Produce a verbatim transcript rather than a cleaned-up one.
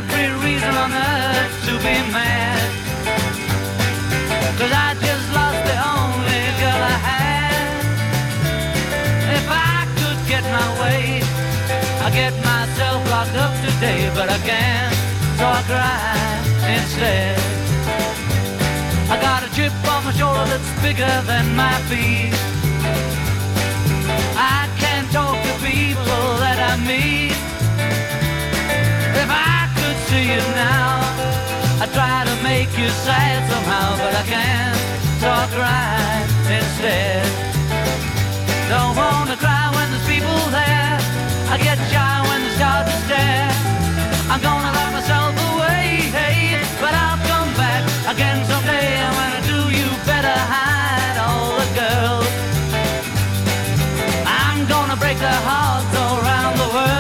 every reason on earth to be mad. Cause I just lost the only girl I had. If I could get my way, I'd get myself locked up today, but I can't, so I cry instead. I got a chip on my shoulder that's bigger than my feet. I can't talk to people that I meet. If I could see you now, I'd try to make you sad somehow, but I can't, so I cry instead. Don't wanna cry when there's people there. I get shy when they start to stare. I'm gonna lock myself